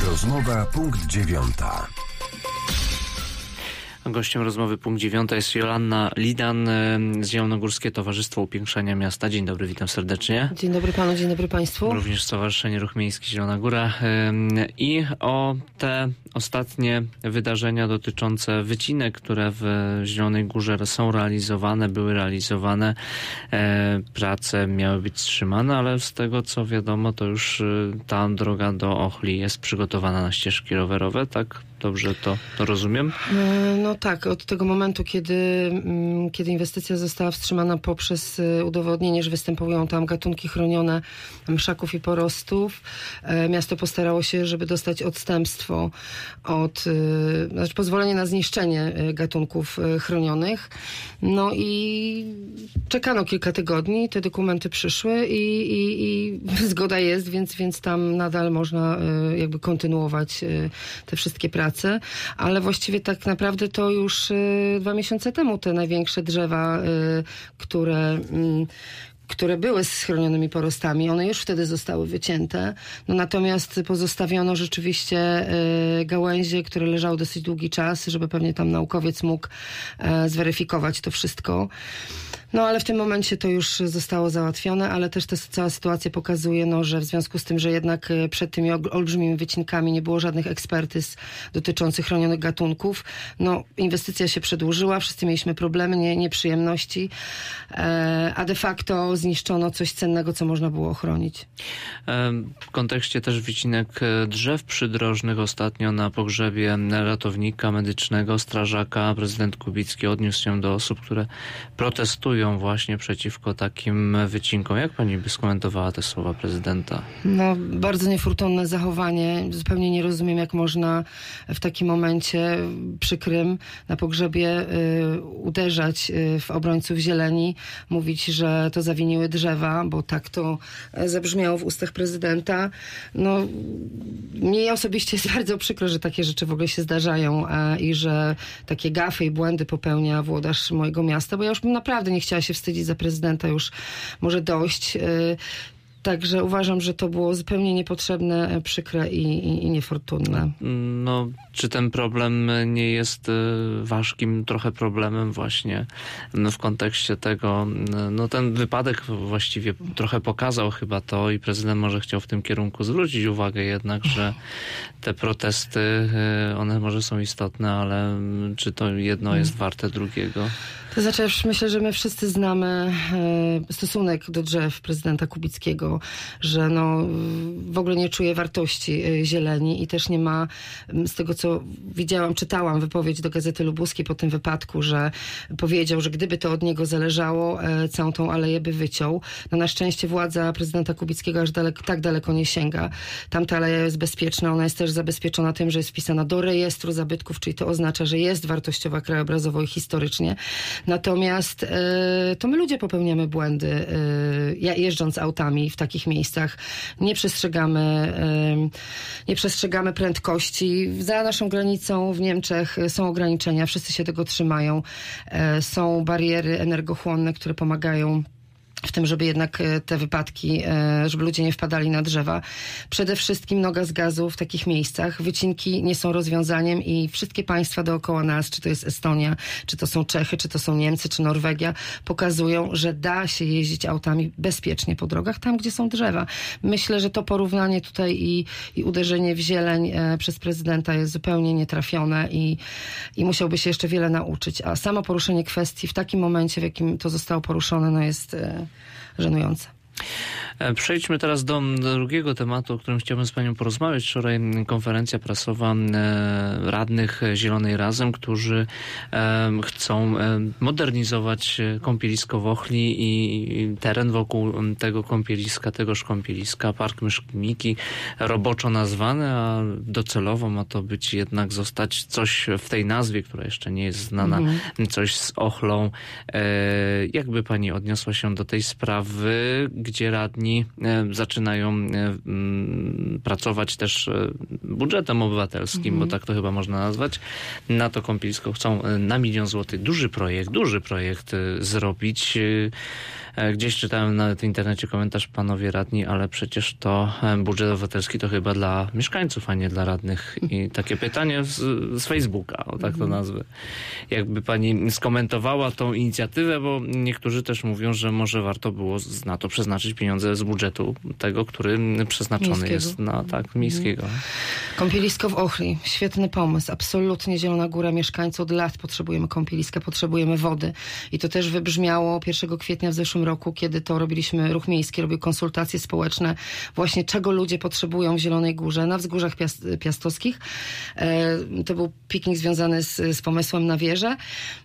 Rozmowa punkt 9. Gościem rozmowy punkt 9 jest Joanna Lidan z Zielonogórskie Towarzystwo Upiększania Miasta. Dzień dobry, witam serdecznie. Dzień dobry panu, dzień dobry państwu. Również Stowarzyszenie Ruch Miejski Zielona Góra. I o te ostatnie wydarzenia dotyczące wycinek, które w Zielonej Górze są realizowane, były realizowane. Prace miały być wstrzymane, ale z tego co wiadomo, to już ta droga do Ochli jest przygotowana na ścieżki rowerowe, tak? Dobrze to rozumiem? No tak, od tego momentu, kiedy inwestycja została wstrzymana poprzez udowodnienie, że występują tam gatunki chronione mszaków i porostów, miasto postarało się, żeby dostać odstępstwo znaczy pozwolenie na zniszczenie gatunków chronionych. No i czekano kilka tygodni, te dokumenty przyszły i zgoda jest, więc tam nadal można jakby kontynuować te wszystkie prace. Ale właściwie tak naprawdę to już 2 miesiące temu te największe drzewa, które były z chronionymi porostami, one już wtedy zostały wycięte. No natomiast pozostawiono rzeczywiście gałęzie, które leżały dosyć długi czas, żeby pewnie tam naukowiec mógł zweryfikować to wszystko. No ale w tym momencie to już zostało załatwione, ale też ta cała sytuacja pokazuje, że w związku z tym, że jednak przed tymi olbrzymimi wycinkami nie było żadnych ekspertyz dotyczących chronionych gatunków, inwestycja się przedłużyła, wszyscy mieliśmy problemy, nieprzyjemności, a de facto zniszczono coś cennego, co można było ochronić. W kontekście też wycinek drzew przydrożnych ostatnio na pogrzebie ratownika medycznego, strażaka, prezydent Kubicki odniósł się do osób, które protestują właśnie przeciwko takim wycinkom. Jak pani by skomentowała te słowa prezydenta? Bardzo niefortunne zachowanie. Zupełnie nie rozumiem, jak można w takim momencie przykrym na pogrzebie uderzać w obrońców zieleni, mówić, że to zawiniły drzewa, bo tak to zabrzmiało w ustach prezydenta. Mnie osobiście jest bardzo przykro, że takie rzeczy w ogóle się zdarzają i że takie gafy i błędy popełnia włodarz mojego miasta, bo ja już bym naprawdę nie chciała się wstydzić za prezydenta, już może dość. Także uważam, że to było zupełnie niepotrzebne, przykre i niefortunne. Czy ten problem nie jest ważkim trochę problemem właśnie w kontekście tego? Ten wypadek właściwie trochę pokazał chyba to i prezydent może chciał w tym kierunku zwrócić uwagę jednak, że te protesty, one może są istotne, ale czy to jedno jest warte drugiego? To znaczy, myślę, że my wszyscy znamy stosunek do drzew prezydenta Kubickiego, że w ogóle nie czuje wartości zieleni i też nie ma, z tego co widziałam, czytałam wypowiedź do Gazety Lubuskiej po tym wypadku, że powiedział, że gdyby to od niego zależało, całą tą aleję by wyciął. Na szczęście władza prezydenta Kubickiego aż tak daleko nie sięga. Tamta aleja jest bezpieczna, ona jest też zabezpieczona tym, że jest wpisana do rejestru zabytków, czyli to oznacza, że jest wartościowa krajobrazowo i historycznie. Natomiast to my ludzie popełniamy błędy, jeżdżąc autami w takich miejscach. Nie przestrzegamy prędkości. Za naszą granicą w Niemczech są ograniczenia, wszyscy się tego trzymają. Są bariery energochłonne, które pomagają w tym, żeby jednak te wypadki, żeby ludzie nie wpadali na drzewa. Przede wszystkim noga z gazu w takich miejscach. Wycinki nie są rozwiązaniem i wszystkie państwa dookoła nas, czy to jest Estonia, czy to są Czechy, czy to są Niemcy, czy Norwegia, pokazują, że da się jeździć autami bezpiecznie po drogach, tam gdzie są drzewa. Myślę, że to porównanie tutaj i uderzenie w zieleń przez prezydenta jest zupełnie nietrafione i musiałby się jeszcze wiele nauczyć. A samo poruszenie kwestii w takim momencie, w jakim to zostało poruszone, jest żenujące. Przejdźmy teraz do drugiego tematu, o którym chciałbym z panią porozmawiać. Wczoraj konferencja prasowa radnych Zielonej Razem, którzy chcą modernizować kąpielisko w Ochli i teren wokół tego kąpieliska, tegoż kąpieliska, Park Myszki roboczo nazwany, a docelowo ma to być jednak zostać coś w tej nazwie, która jeszcze nie jest znana, coś z Ochlą. Jakby pani odniosła się do tej sprawy, gdzie radni zaczynają pracować też budżetem obywatelskim, bo tak to chyba można nazwać. Na to kąpielisko chcą na 1 000 000 złotych duży projekt zrobić. Gdzieś czytałem nawet w internecie komentarz, panowie radni, ale przecież to budżet obywatelski to chyba dla mieszkańców, a nie dla radnych. I takie pytanie z Facebooka, o tak to nazwę. Jakby pani skomentowała tą inicjatywę, bo niektórzy też mówią, że może warto było na to przeznaczyć pieniądze z budżetu tego, który przeznaczony miejskiego. jest na miejskiego. Kąpielisko w Ochri. Świetny pomysł. Absolutnie Zielona Góra mieszkańcy od lat potrzebujemy kąpieliska, potrzebujemy wody. I to też wybrzmiało 1 kwietnia w zeszłym roku, kiedy to robiliśmy, Ruch Miejski robił konsultacje społeczne właśnie czego ludzie potrzebują w Zielonej Górze, na wzgórzach piastowskich. To był piknik związany z pomysłem na wieżę,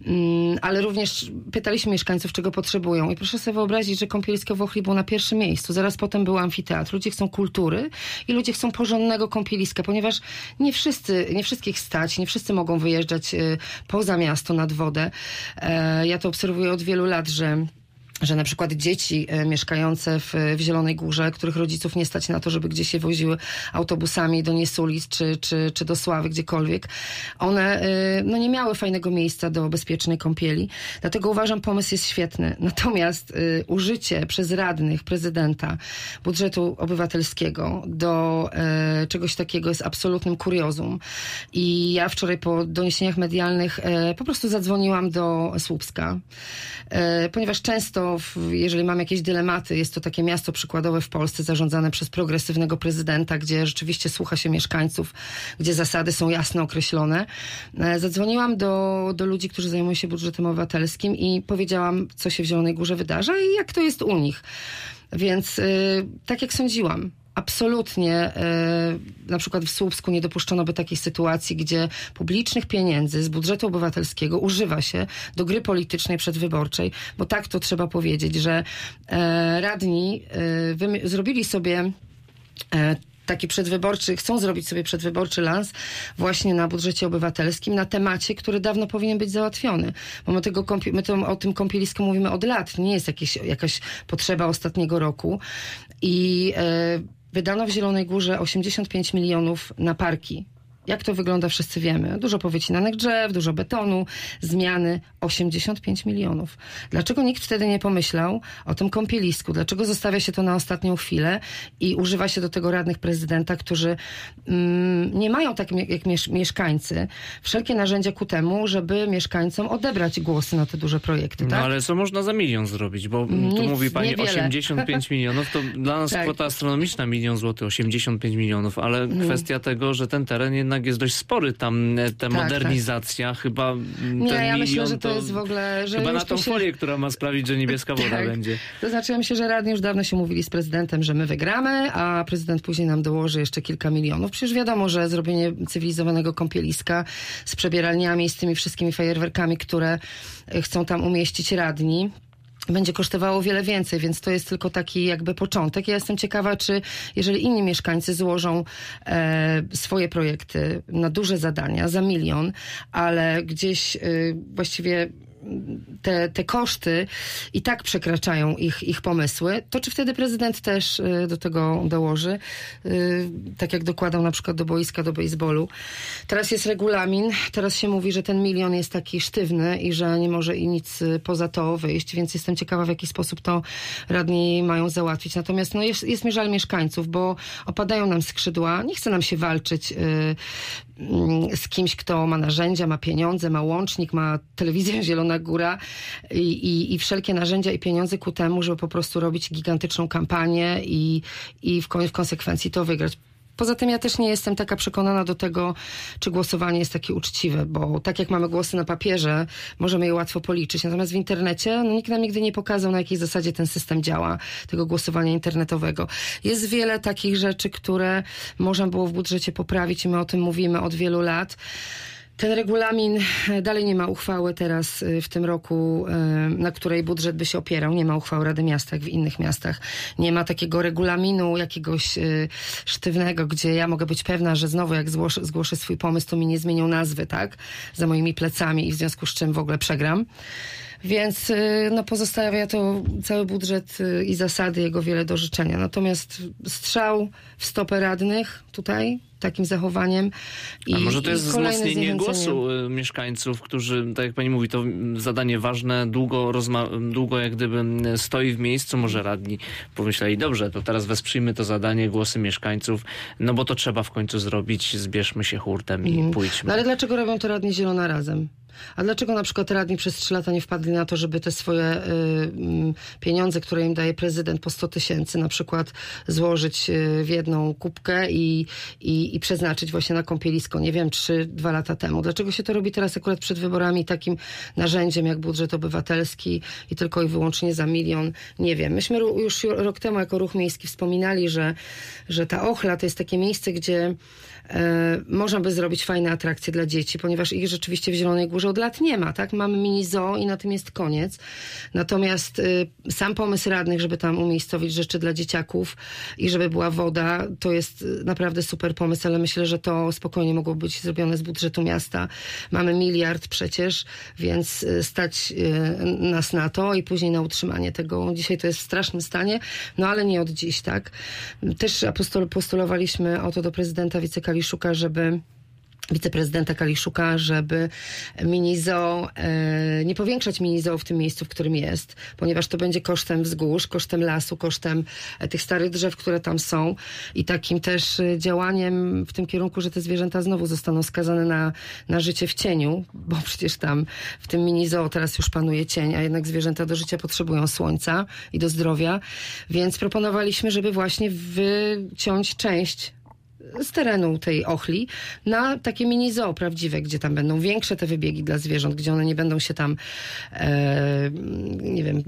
ale również pytaliśmy mieszkańców, czego potrzebują. I proszę sobie wyobrazić, że kąpielisko w Ochri było na pierwszym miejscu. Zaraz potem był amfiteatr. Ludzie chcą kultury i ludzie chcą porządnego kąpieliska, ponieważ nie wszystkich stać, nie wszyscy mogą wyjeżdżać poza miasto nad wodę. Ja to obserwuję od wielu lat, że na przykład dzieci mieszkające w Zielonej Górze, których rodziców nie stać na to, żeby gdzieś się woziły autobusami do Niesulic czy do Sławy, gdziekolwiek, one nie miały fajnego miejsca do bezpiecznej kąpieli. Dlatego uważam, pomysł jest świetny. Natomiast użycie przez radnych, prezydenta budżetu obywatelskiego do czegoś takiego jest absolutnym kuriozum. I ja wczoraj po doniesieniach medialnych po prostu zadzwoniłam do Słupska, ponieważ często jeżeli mam jakieś dylematy, jest to takie miasto przykładowe w Polsce zarządzane przez progresywnego prezydenta, gdzie rzeczywiście słucha się mieszkańców, gdzie zasady są jasno określone. Zadzwoniłam do ludzi, którzy zajmują się budżetem obywatelskim i powiedziałam, co się w Zielonej Górze wydarza i jak to jest u nich. Więc tak jak sądziłam, absolutnie na przykład w Słupsku nie dopuszczono by takiej sytuacji, gdzie publicznych pieniędzy z budżetu obywatelskiego używa się do gry politycznej przedwyborczej, bo tak to trzeba powiedzieć, że radni zrobili sobie chcą zrobić sobie przedwyborczy lans właśnie na budżecie obywatelskim, na temacie, który dawno powinien być załatwiony. Bo my o tym kąpielisku mówimy od lat. Nie jest jakaś potrzeba ostatniego roku. I wydano w Zielonej Górze 85 milionów na parki. Jak to wygląda, wszyscy wiemy. Dużo powycinanych drzew, dużo betonu, zmiany. 85 milionów. Dlaczego nikt wtedy nie pomyślał o tym kąpielisku? Dlaczego zostawia się to na ostatnią chwilę i używa się do tego radnych prezydenta, którzy nie mają, tak jak mieszkańcy, wszelkie narzędzia ku temu, żeby mieszkańcom odebrać głosy na te duże projekty, tak? No ale co można za 1 milion zrobić? Bo tu mówi pani niewiele. 85 milionów, to dla nas tak. kwota astronomiczna, 1 milion złotych, 85 milionów, ale kwestia tego, że ten teren jednak jest dość spory. Tam ta modernizacja chyba Nie, ten ja milion myślę, że to jest w ogóle... Że chyba na już tą folię, która ma sprawić, że niebieska woda tak. będzie. To znaczy, ja myślę, że radni już dawno się mówili z prezydentem, że my wygramy, a prezydent później nam dołoży jeszcze kilka milionów. Przecież wiadomo, że zrobienie cywilizowanego kąpieliska z przebieralniami, z tymi wszystkimi fajerwerkami, które chcą tam umieścić radni, będzie kosztowało wiele więcej, więc to jest tylko taki jakby początek. Ja jestem ciekawa, czy jeżeli inni mieszkańcy złożą swoje projekty na duże zadania za 1 milion, ale gdzieś właściwie te koszty i tak przekraczają ich pomysły, to czy wtedy prezydent też do tego dołoży? Tak jak dokładał na przykład do boiska, do baseballu. Teraz jest regulamin, teraz się mówi, że ten 1 milion jest taki sztywny i że nie może i nic poza to wyjść, więc jestem ciekawa, w jaki sposób to radni mają załatwić. Natomiast jest mi żal mieszkańców, bo opadają nam skrzydła, nie chce nam się walczyć z kimś, kto ma narzędzia, ma pieniądze, ma łącznik, ma telewizję Zielona Góra i wszelkie narzędzia i pieniądze ku temu, żeby po prostu robić gigantyczną kampanię i w konsekwencji to wygrać. Poza tym ja też nie jestem taka przekonana do tego, czy głosowanie jest takie uczciwe, bo tak jak mamy głosy na papierze, możemy je łatwo policzyć. Natomiast w internecie nikt nam nigdy nie pokazał, na jakiej zasadzie ten system działa, tego głosowania internetowego. Jest wiele takich rzeczy, które można było w budżecie poprawić i my o tym mówimy od wielu lat. Ten regulamin, dalej nie ma uchwały teraz w tym roku, na której budżet by się opierał. Nie ma uchwały Rady Miasta, jak w innych miastach. Nie ma takiego regulaminu jakiegoś sztywnego, gdzie ja mogę być pewna, że znowu jak zgłoszę swój pomysł, to mi nie zmienią nazwy, tak? Za moimi plecami i w związku z czym w ogóle przegram. Więc no, pozostawia to cały budżet i zasady jego wiele do życzenia. Natomiast strzał w stopę radnych tutaj takim zachowaniem. A może to jest kolejne wzmocnienie zniechęcenie. głosu mieszkańców, którzy, tak jak pani mówi, to zadanie ważne, długo jak gdyby stoi w miejscu. Może radni pomyśleli, dobrze, to teraz wesprzyjmy to zadanie, głosy mieszkańców, no bo to trzeba w końcu zrobić, zbierzmy się hurtem i pójdźmy. No ale dlaczego robią to radni Zielona Razem? A dlaczego na przykład radni przez 3 lata nie wpadli na to, żeby te swoje pieniądze, które im daje prezydent po 100 000 na przykład złożyć w jedną kubkę i przeznaczyć właśnie na kąpielisko, nie wiem, 2 lata temu. Dlaczego się to robi teraz akurat przed wyborami takim narzędziem jak budżet obywatelski i tylko i wyłącznie za 1 000 000? Nie wiem. Myśmy już rok temu jako Ruch Miejski wspominali, że ta Ochla to jest takie miejsce, gdzie można by zrobić fajne atrakcje dla dzieci, ponieważ ich rzeczywiście w Zielonej Górze od lat nie ma, tak? Mamy mini zoo i na tym jest koniec. Natomiast sam pomysł radnych, żeby tam umiejscowić rzeczy dla dzieciaków i żeby była woda, to jest naprawdę super pomysł, ale myślę, że to spokojnie mogło być zrobione z budżetu miasta. Mamy 1 miliard przecież, więc stać nas na to i później na utrzymanie tego. Dzisiaj to jest w strasznym stanie, no ale nie od dziś, tak? Też postulowaliśmy o to do prezydenta wiceprezydenta Kaliszuka, żeby mini zoo, nie powiększać mini zoo w tym miejscu, w którym jest, ponieważ to będzie kosztem wzgórz, kosztem lasu, kosztem tych starych drzew, które tam są i takim też działaniem w tym kierunku, że te zwierzęta znowu zostaną skazane na życie w cieniu, bo przecież tam w tym mini zoo teraz już panuje cień, a jednak zwierzęta do życia potrzebują słońca i do zdrowia, więc proponowaliśmy, żeby właśnie wyciąć część z terenu tej Ochli na takie mini zoo prawdziwe, gdzie tam będą większe te wybiegi dla zwierząt, gdzie one nie będą się tam nie wiem,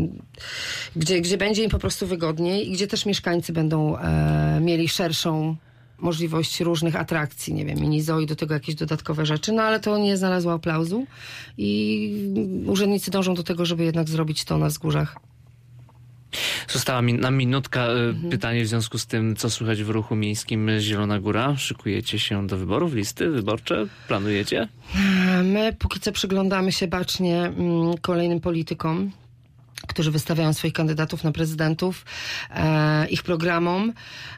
gdzie będzie im po prostu wygodniej i gdzie też mieszkańcy będą mieli szerszą możliwość różnych atrakcji, nie wiem, mini zoo i do tego jakieś dodatkowe rzeczy, no ale to nie znalazło aplauzu i urzędnicy dążą do tego, żeby jednak zrobić to na wzgórzach. Została nam minutka. Pytanie w związku z tym, co słychać w ruchu miejskim Zielona Góra. Szykujecie się do wyborów, listy wyborcze? Planujecie? My póki co przyglądamy się bacznie kolejnym politykom, którzy wystawiają swoich kandydatów na prezydentów, ich programom.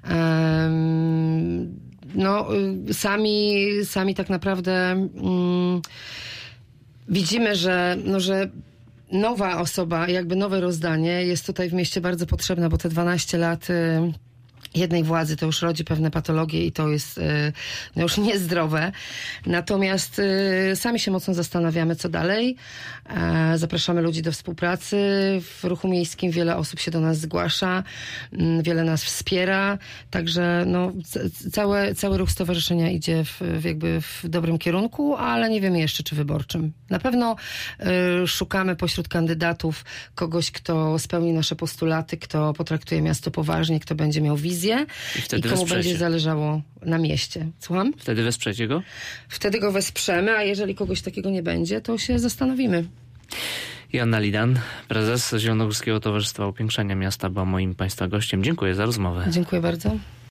Sami tak naprawdę widzimy, że nowa osoba, jakby nowe rozdanie jest tutaj w mieście bardzo potrzebne, bo te 12 lat jednej władzy to już rodzi pewne patologie i to jest już niezdrowe. Natomiast sami się mocno zastanawiamy, co dalej. Zapraszamy ludzi do współpracy. W ruchu miejskim wiele osób się do nas zgłasza, wiele nas wspiera. Także cały ruch stowarzyszenia idzie w dobrym kierunku, ale nie wiemy jeszcze, czy wyborczym. Na pewno szukamy pośród kandydatów kogoś, kto spełni nasze postulaty, kto potraktuje miasto poważnie, kto będzie miał wizję i komu będzie zależało na mieście. Słucham? Wtedy wesprzecie go? Wtedy go wesprzemy, a jeżeli kogoś takiego nie będzie, to się zastanowimy. Joanna Lidan, prezes Zielonogórskiego Towarzystwa Upiększania Miasta, była moim Państwa gościem. Dziękuję za rozmowę. Dziękuję bardzo.